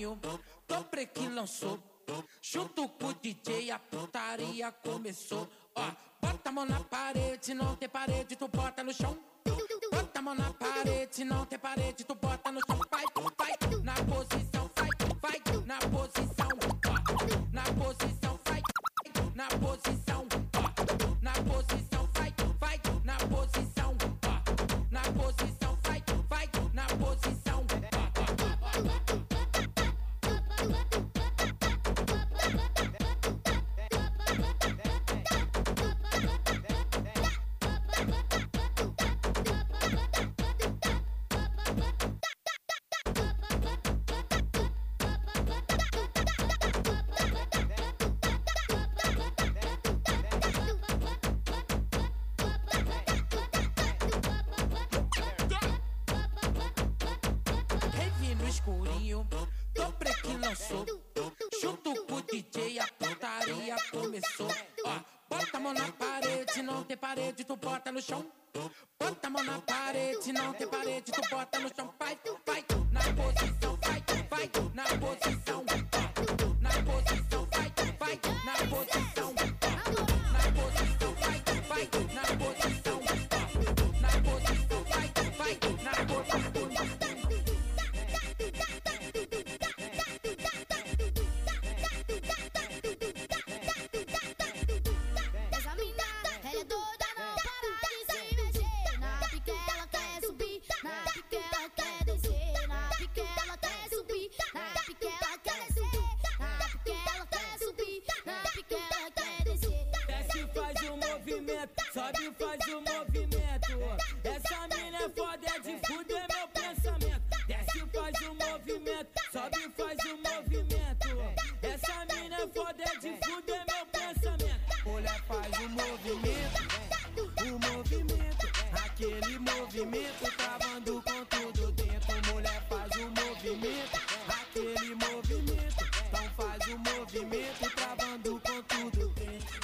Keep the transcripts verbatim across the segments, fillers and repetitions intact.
escurinho, Dobre que lançou. Junto com o D J a putaria começou. Ó, bota a mão na parede, se não tem parede tu bota no chão. Bota a mão na parede, se não tem parede tu bota no chão. Vai, vai, na posição, vai, vai, na posição. Ó, na posição, vai, na posição. Ó, na posição, vai, vai, na posição. Ó, na posição, vai, vai, na posição. Dobre que lançou. Junto com o D J a putaria começou. Ó, bota a mão na parede, não tem parede, tu bota no chão. Bota a mão na parede, não tem parede, tu bota no chão. Vai, vai, na posição, vai, vai, na posição. Ó, na posição, vai, vai, na posição. Ó, na posição, vai, vai, na posição. Ó, na posição, vai, vai, na posição. Sobe e faz o movimento. Essa mina é foda, é de fuder meu pensamento. Desce e faz o movimento. Sobe e faz o movimento. Essa mina é foda, é de fuder meu pensamento. Mulher faz o movimento, o movimento, aquele movimento travando com tudo dentro. Mulher faz o movimento, aquele movimento. Então faz o movimento travando com tudo dentro.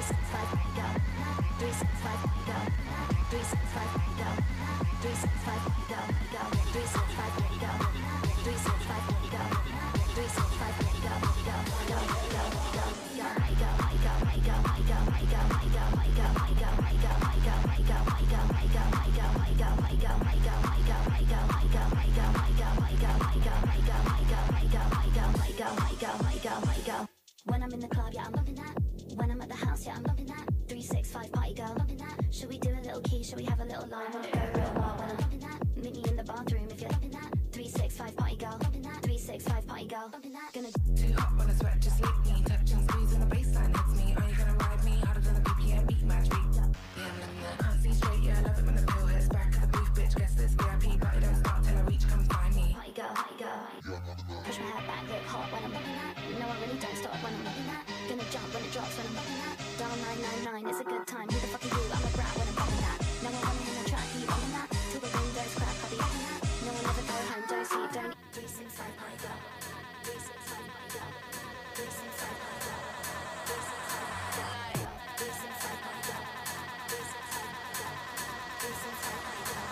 When I'm in the club, yeah, I'm loving that. When I'm at the house, yeah, I'm loving that. three six five party girl, loving that. Should we do a little key? Should we have a little line? Wanna go real wild when I'm loving that. Meet me in the bathroom if you're loving that. three six five party girl, loving that. three six five party girl, loving that. Gonna too hot when I sweat, just lick me. Touch and squeeze when the baseline hits me. Are you gonna ride me harder than the B P M beat match beat? Yeah, I'm loving that. Can't see straight, yeah, I love it when the pill hits back at the booth, bitch. Guess this V I P, but it don't start till I reach. Come find me. party girl, party girl. Push my hair back, look hot when I'm loving that. No, I really don't stop when I'm loving that. Gonna jump when it drops when I'm loving that. Dial nine nine nine, it's a good time. Who the fuck are you? I'm a brat when I'm loving that. No one running in the track, keep loving that. Till the windows crack, I'll be loving that. No one ever go home, don't sleep, don't eat. three six five party girl. three six five party girl. three six five party girl. three six five party girl. three six five party girl. three six five party girl. three six five party girl.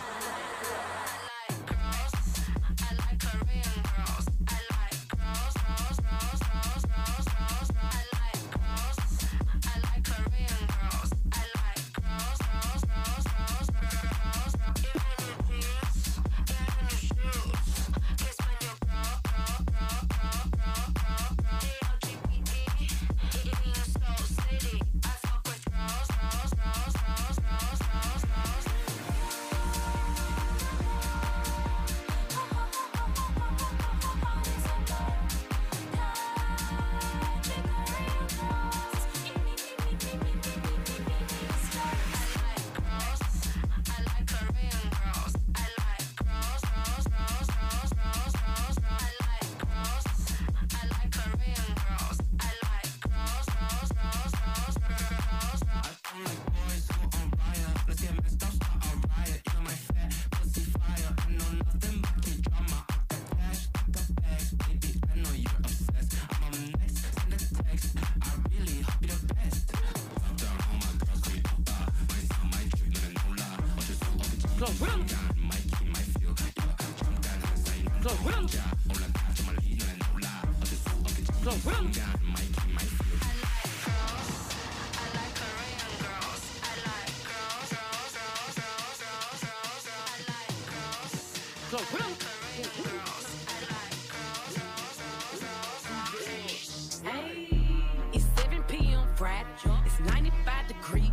It's seven p.m. Friday, it's ninety-five degrees.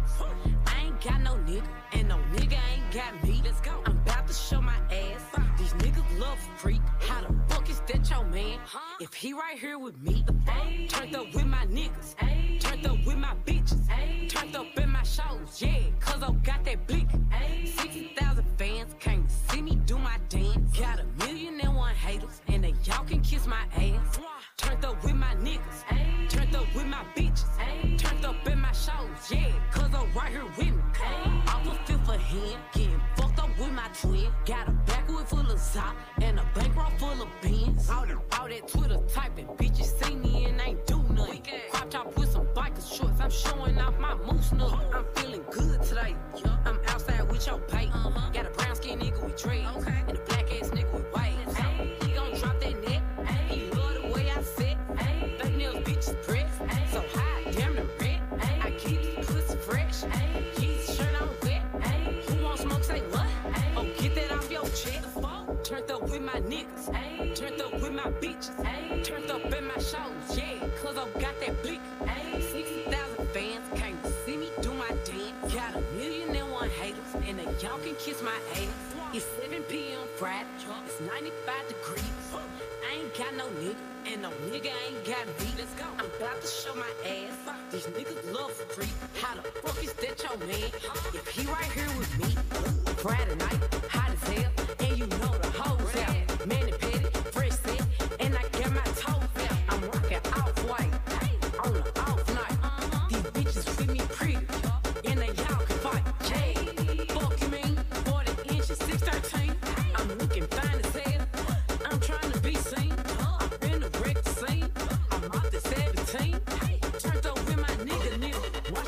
I ain't got no nigga, and no nigga ain't got me. Let's go. I'm about to show my ass. These niggas love a freak. How the fuck is that your man? If he right here with me, turned up with my niggas, turned up with my bitches, turned up in my shows, yeah, cause I got that blick. sixty thousand fans can't see me do my dance. Got a million and one haters, and they y'all can kiss my ass. Turned up with my niggas, turned up with my bitches, turned up in my shows, yeah, cause I'm right here with me. I was fifth for hand, getting fucked up with my twin. Got a backwood full of sock, and a bankroll full of beans. All, all that Twitter typing, bitches see me and ain't do nothing. Crop top with some biker shorts, I'm showing off my moose nut. I'm feeling good today, I'm outside with your pay. Got a brown skin nigga with dreads, and a black ass nigga with waves. He gon' drop that neck, he love the way I sit. Fake nails, bitches press, so high, damn the red. I keep this pussy fresh, Jesus shirt on wet. Who want smoke, say what? Oh, get that off your chest. Turned up with my niggas, turned up with my bitches, turned up in my shows, yeah, cause I got that blick. sixty thousand fans can't see me do my dance. Got a million and one haters, and they y'all can kiss my ass. It's seven p.m. Friday, it's ninety-five degrees. I ain't got no nigga, and no nigga ain't got me. Let's go. I'm about to show my ass. These niggas love a freak. How the fuck is that your man? If he right here with me, Friday night, hot as hell, and you know the hoes out. Manny Petty, fresh set, and I got my toes out. I'm rocking off-white on the off night. These bitches with me pretty, and they y'all can fight. Hey, fuck you mean? forty inches, six thirteen. I'm looking fine as hell. I'm trying to be seen. I'm finna wreck the scene. I'm off the seventeen. Turned up with my nigga, nigga.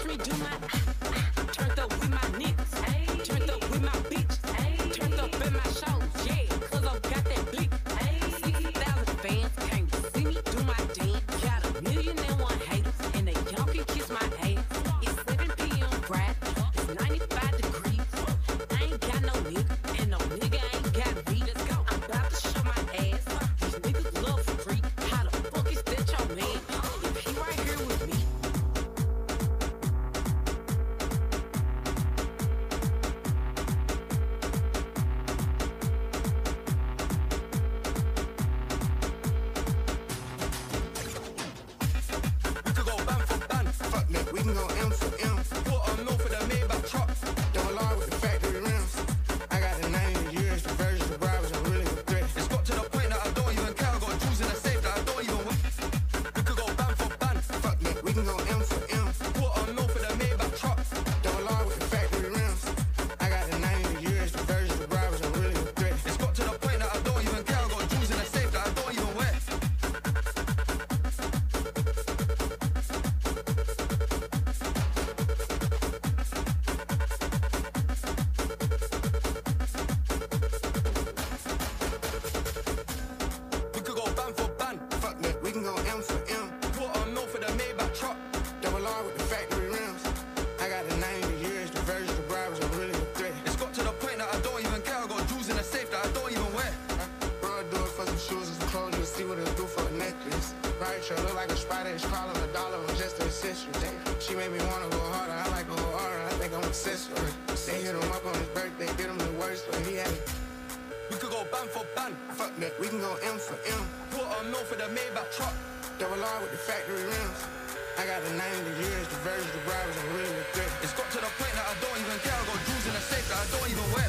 through for a necklace. Right, sure, look like a spider, it's calling a dollar for just an accessory. She made me wanna go harder, I like go harder, I think I'm obsessed with her. They hit him up on his birthday, did him the worst, but he had it. We could go band for band. Fuck that, we can go M for M. Put a mill for the Maybach truck. Double R with the factory rims. I got the ninety years, the verge, the bribes, I'm really the threat. It's got to the point that I don't even care. I got jewels in the safe that I don't even wear.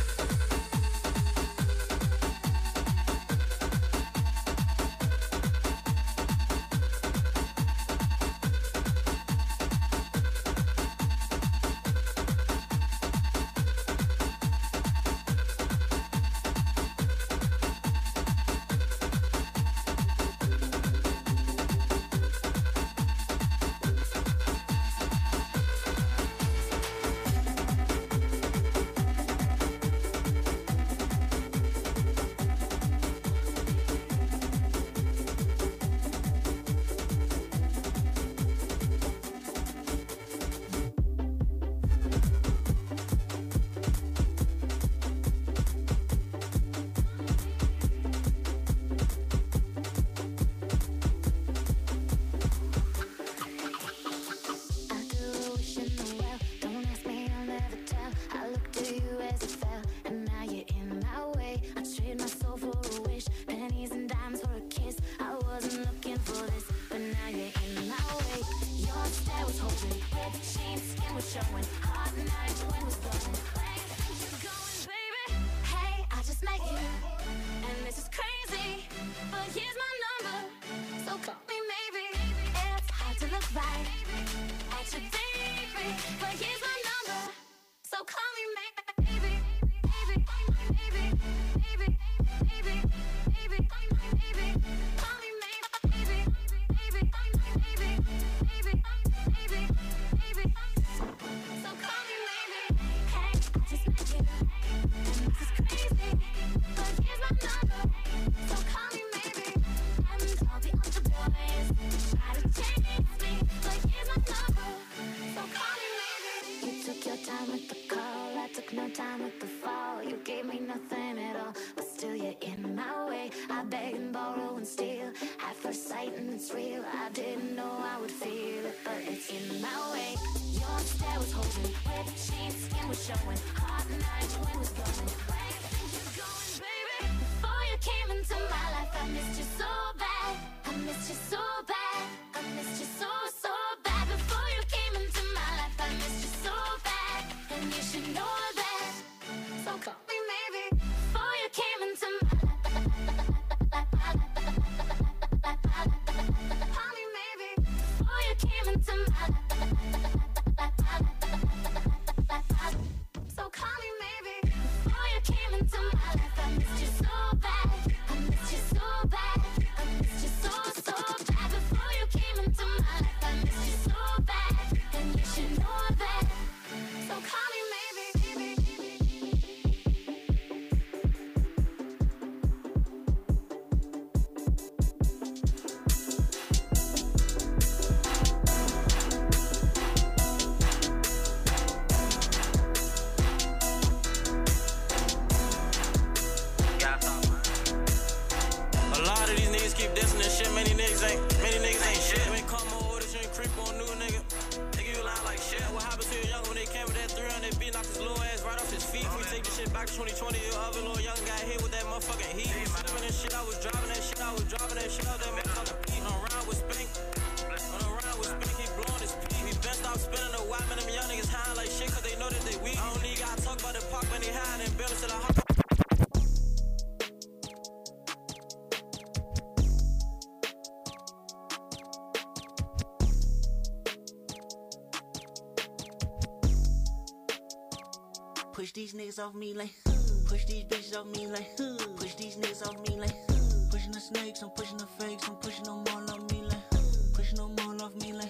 Push these niggas off me like, push these bitches off me like, push these niggas off me like, pushing the snakes, I'm pushing the fakes, I'm pushing them all off me like, pushing them all off me like,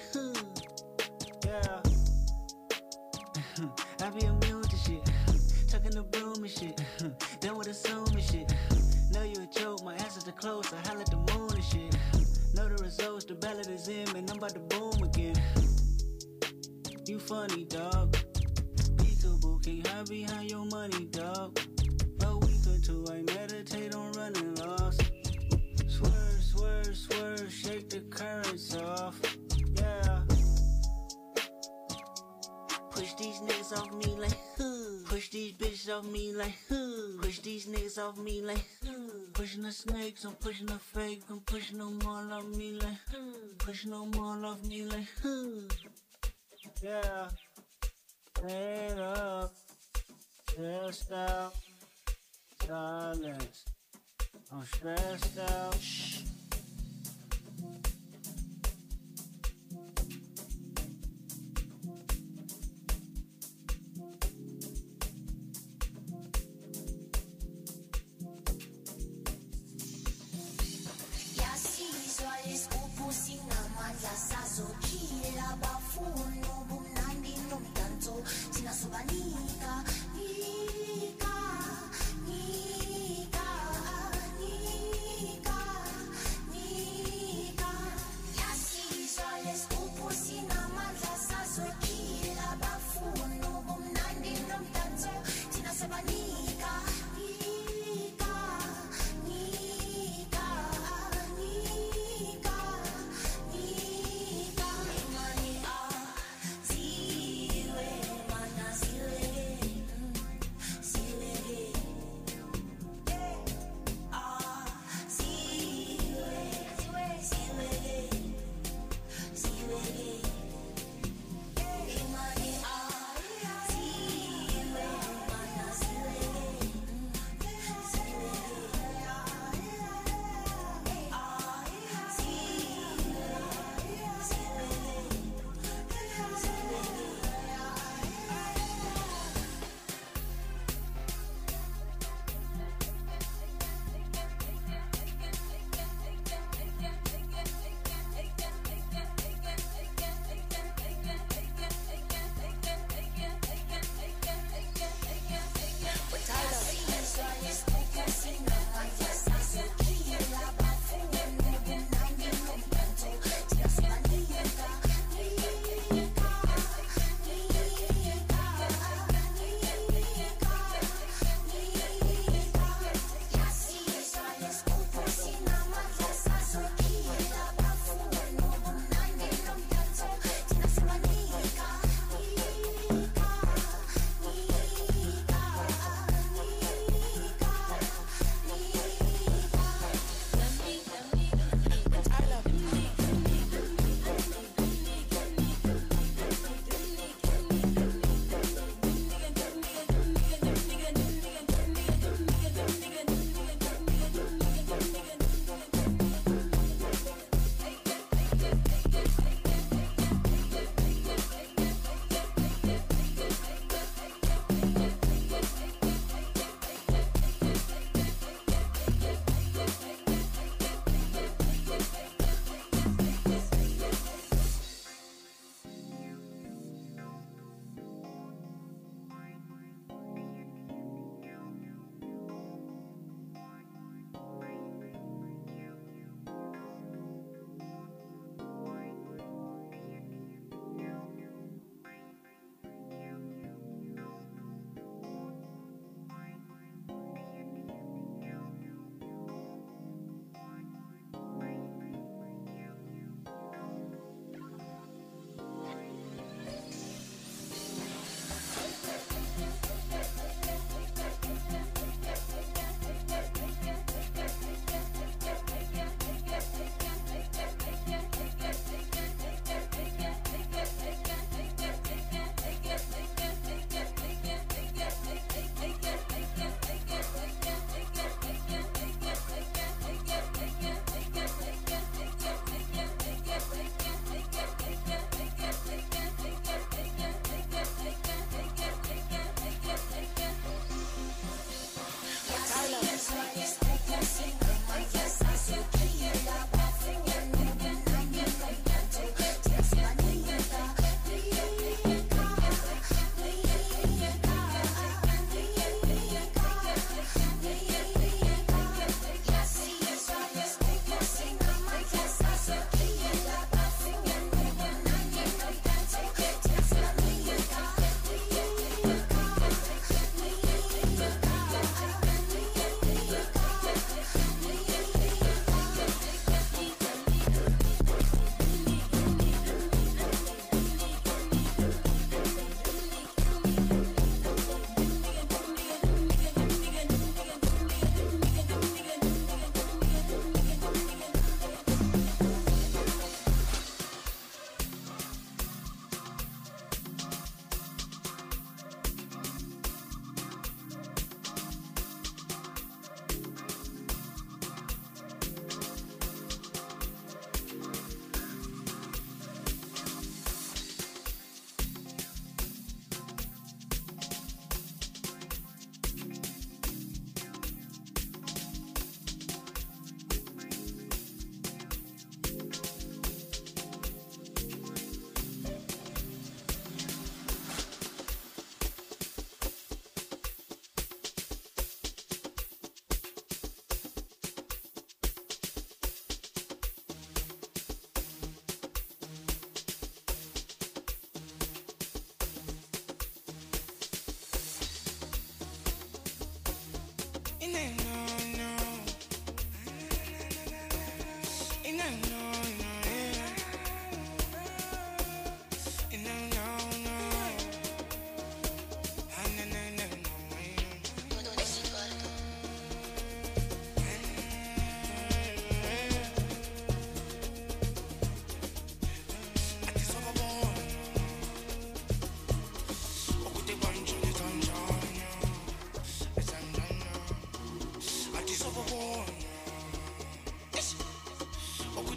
yeah. I be immune to shit, tucking the broom and shit, done with assuming shit. Know you a joke, my answers are close, I holler at the moon and shit. Know the results, the ballot is in, man, I'm about to boom again. You funny, dog. Can't hide behind your money, dog. A week or two, I meditate on running lost. Swerve, swerve. Swerve, swerve, shake the currents off. Yeah. Push these niggas off me like huh. Push these bitches off me like huh. Push these niggas off me like huh. Pushing the snakes, I'm pushing the fake, I'm pushing them all off me like huh. Pushing them all off me like huh. Yeah. Head up, stressed out, silence. I'm stressed out. Shh.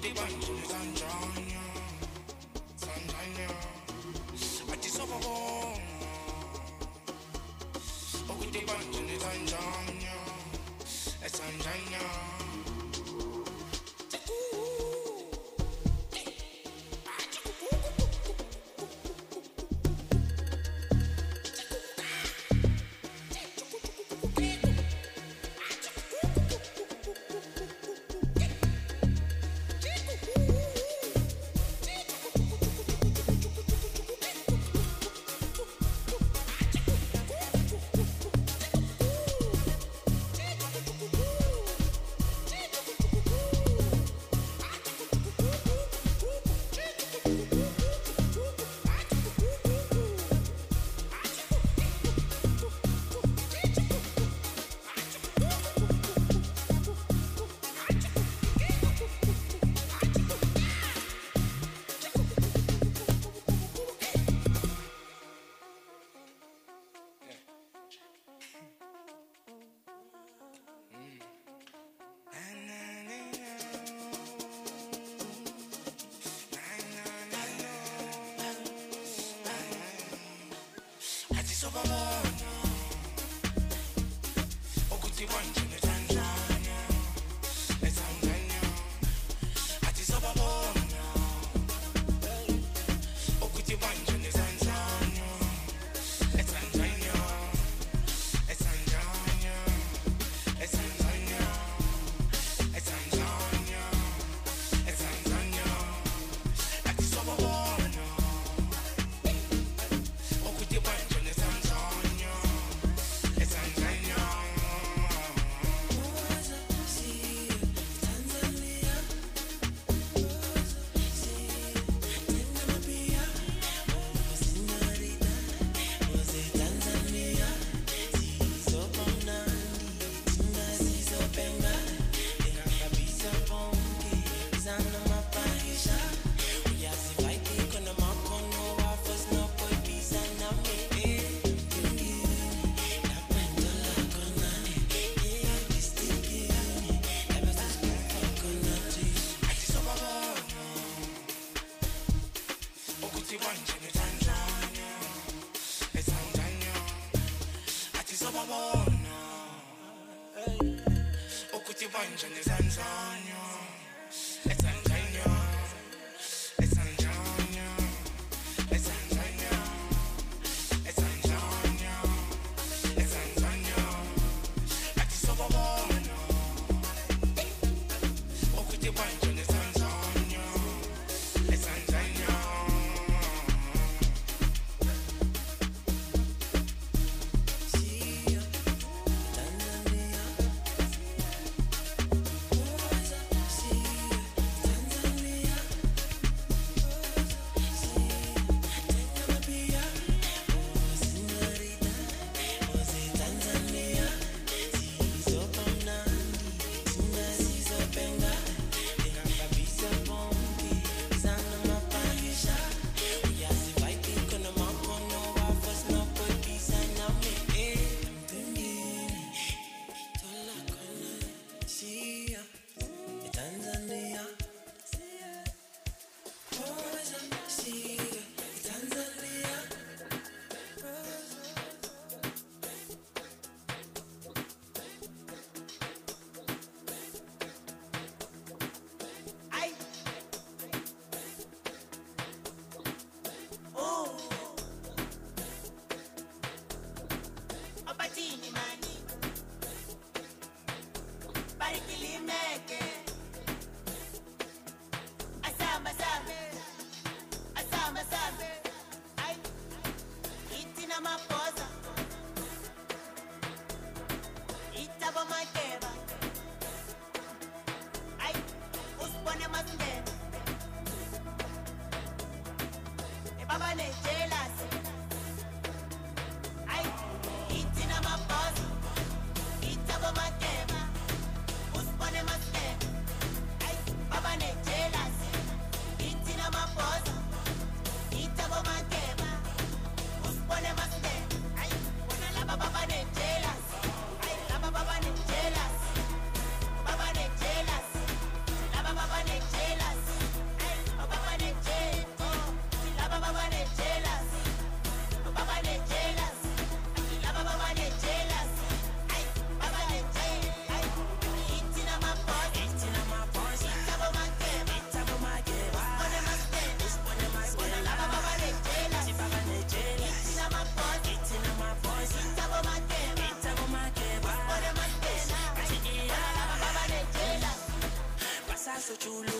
Okuti banjini Tanzania, Tanzania. Addis Ababa. Okuti banjini Tanzania, Tanzania. Tanzania,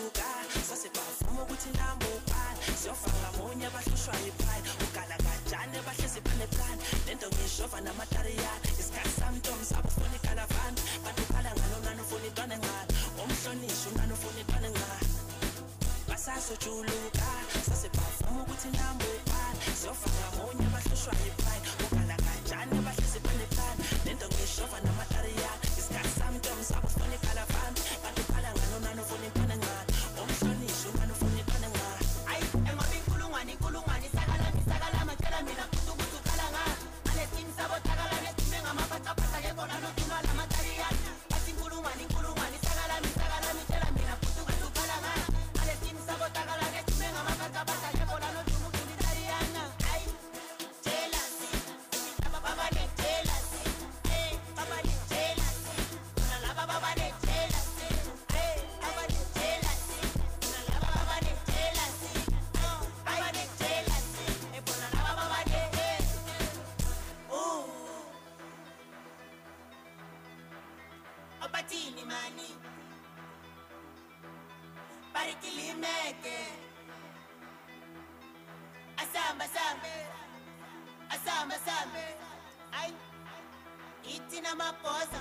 siyajuluka sasebavuma ukuthi namba ubani siyofaka munye bahlushwa yiphali ugala kanjani bahlezi phaneplan lento ngishova namatariyana isikhathi sami ntombi sabo ufuna ikalavani bantu khala ngalo nani ufuna intwane ngalo umhlonishwa nani ufuna intwane ngalo basasojuluka sasebavuma ukuthi namba ubani siyofaka munye bahlushwa yiphali ugala kanjani bahlezi phaneplan lento ngishova namatariyana isikhathi sami ntombi sabo ufuna ikalavani bantu khala ngalo nani ufuna intwane ngalo umhlonishwa nani ufuna intwane ngalo ayi engoba inkulungwane inkulungwane sakala misakala matshela mina futhi ukuthi ukhala ngalo alesini sabo thakala nesime ngamaphathaphatha ke kona nothuma lamatariyana bathi inkulungwane inkulungwane sakala misakala mitshela mina futhi ukuthi ukhala ngalo alesini sabo thakala nesime ngamaphathaphatha ke kona nothuma lamatariyana ayi jealousy laba baba ne jealousy eh baba ne jealousy na laba baba ne jealousy eh baba ne jealousy na laba baba ne jealousy oh baba ne jealousy eh bona laba baba ne oh abatini mani barikilimeke asamba sambe asamba sambe ay itina maposa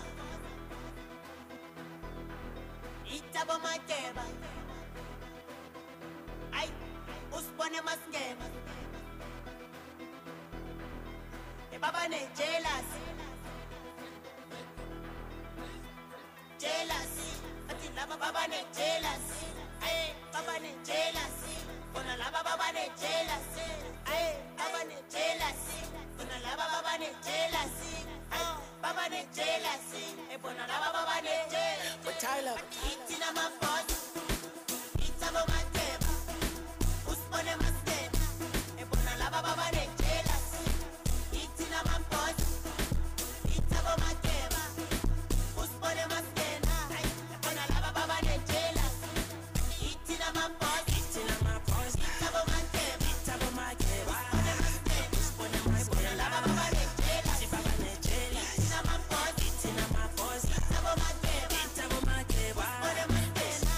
itabo makeba ay usibone masingema e baba ne jealousy jealousy ati laba baba ne jealousy ay baba ne jealousy bona laba baba ne jealousy ay baba ne jealousy bona laba baba ne jealousy ay baba ne jealousy e bona laba baba ne jealousy but Tyler itina maposa itabo makeba usibone masingema e bona laba baba ne jealousy itina maposa itabo makeba usibone masingema ay bona laba baba ne jealousy itina maposa itina maposa itabo makeba itabo makeba usibone masingema laba baba ne jealousy baba ne jealousy itina maposa itina maposa itabo makeba itabo makeba usibone masingema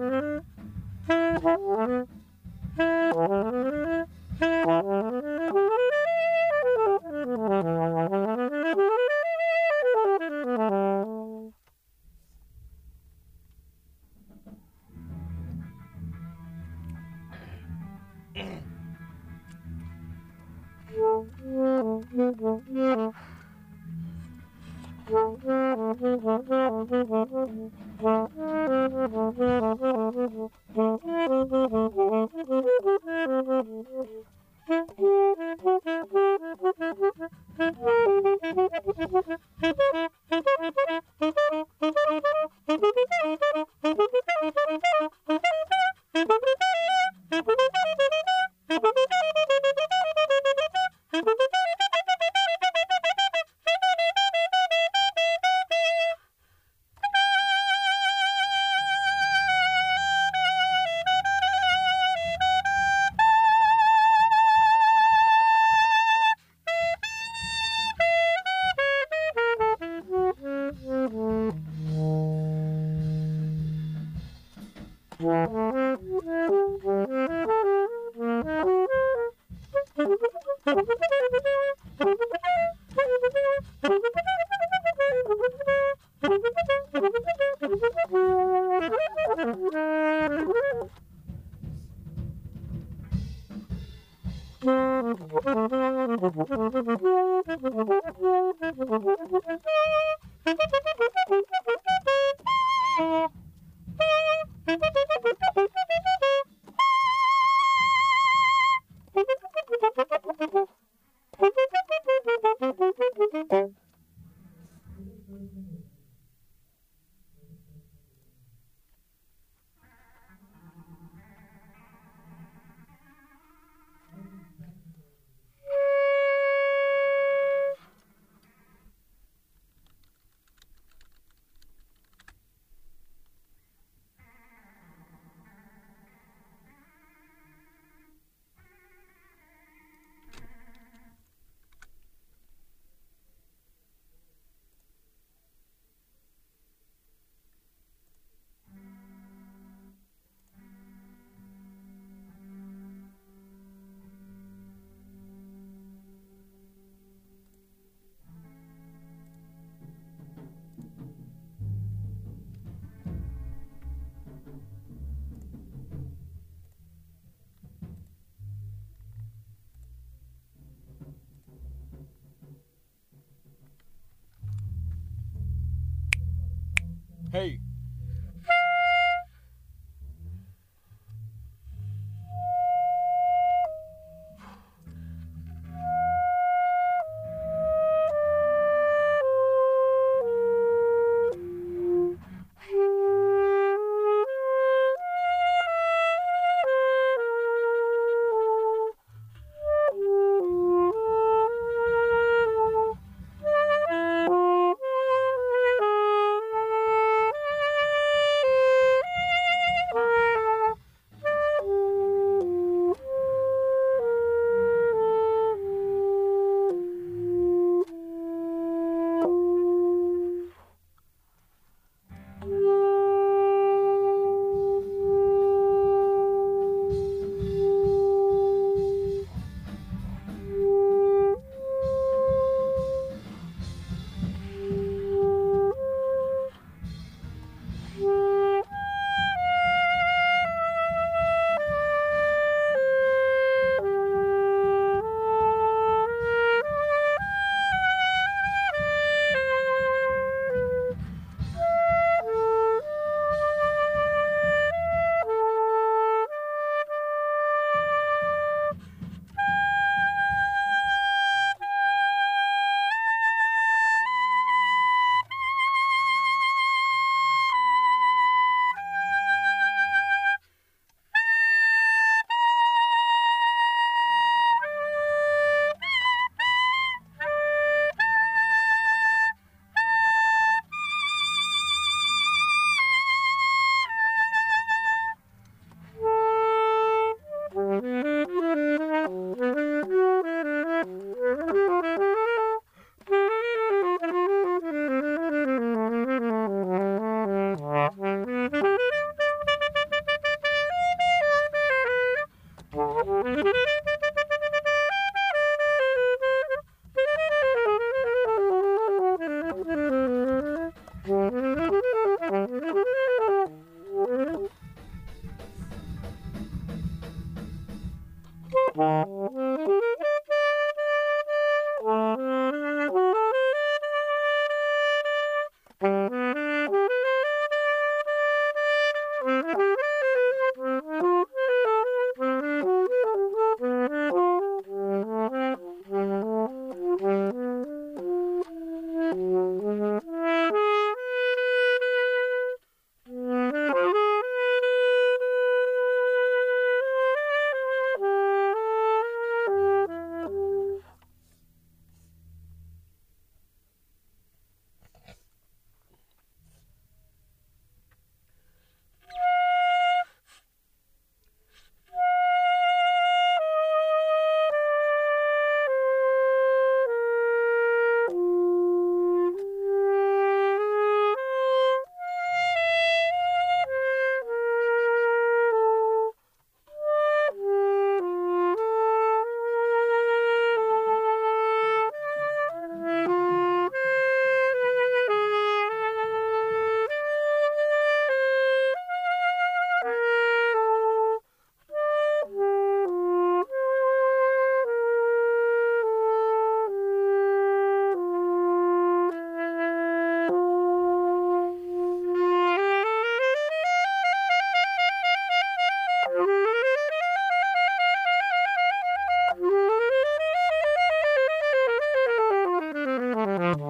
Hey.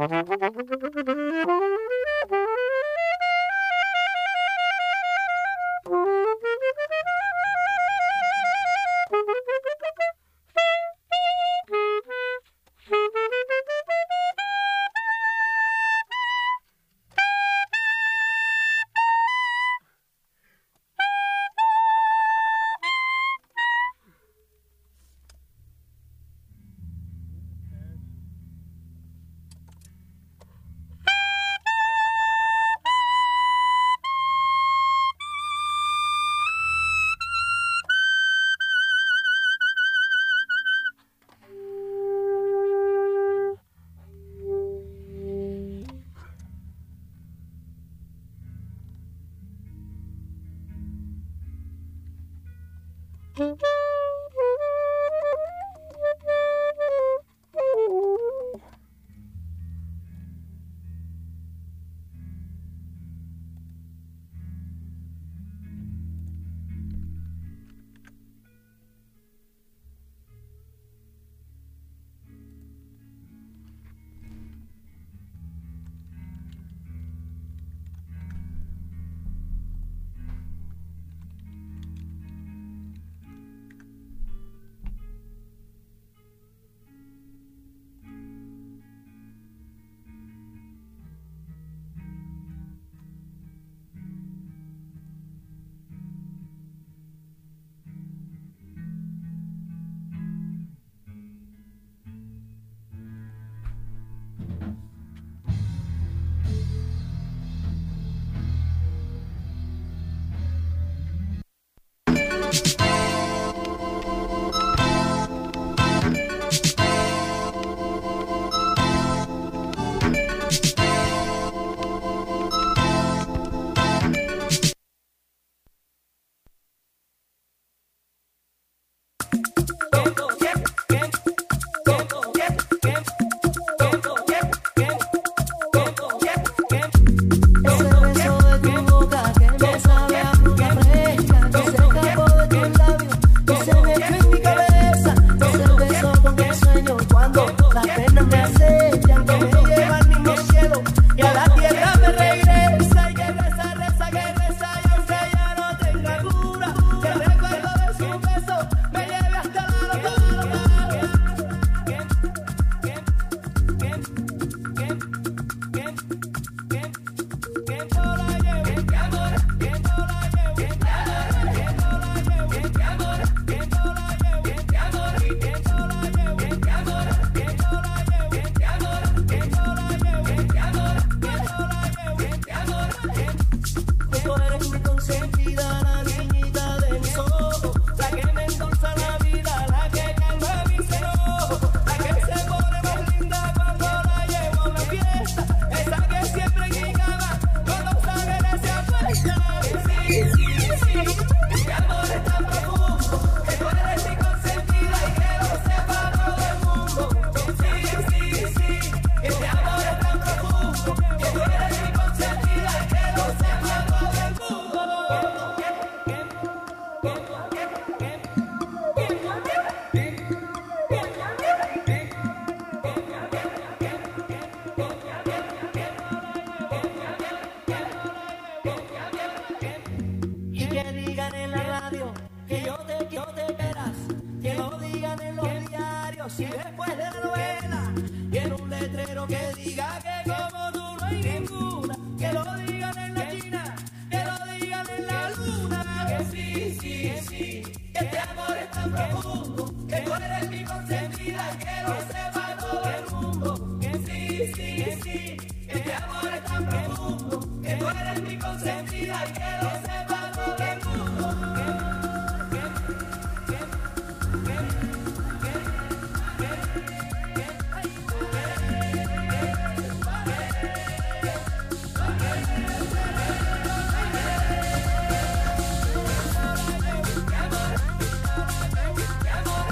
Amor,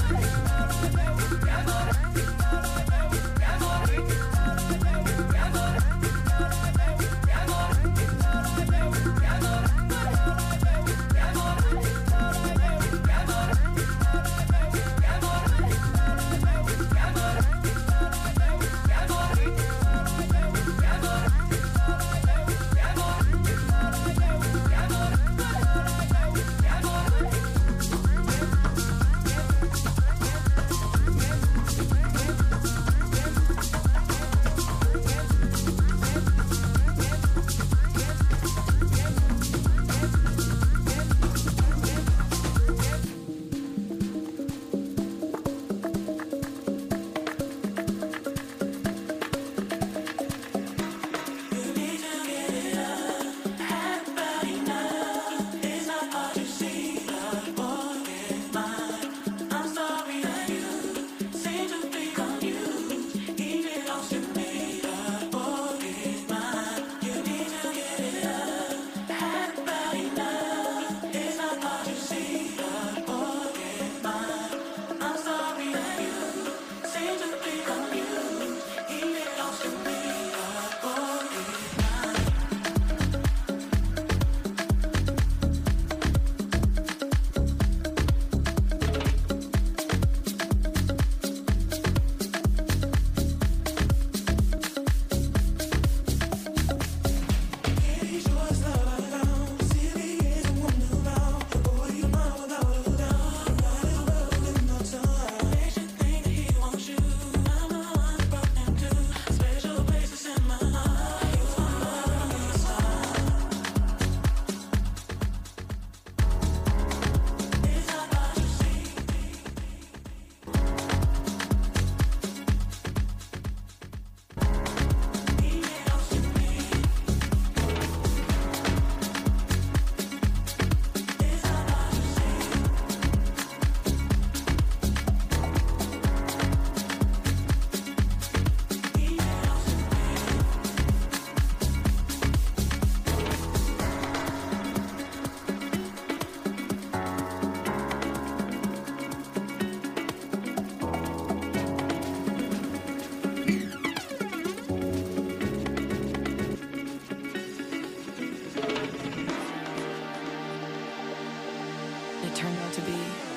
it turned out to be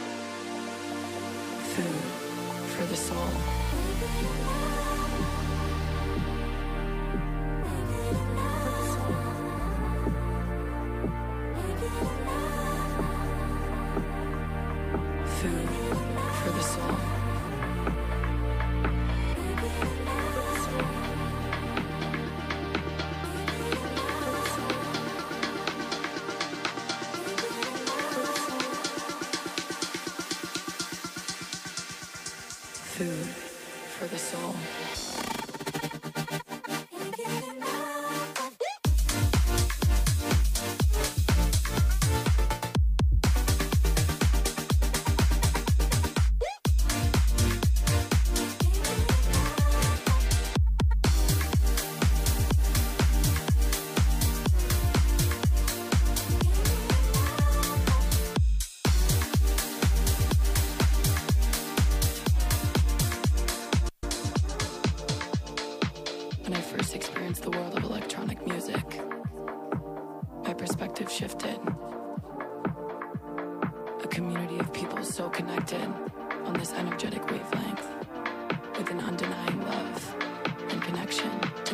food for the soul. Food for the soul. Food for the soul. When I first experienced the world of electronic music, my perspective shifted. A community of people so connected on this energetic wavelength, with an undenying love and connection to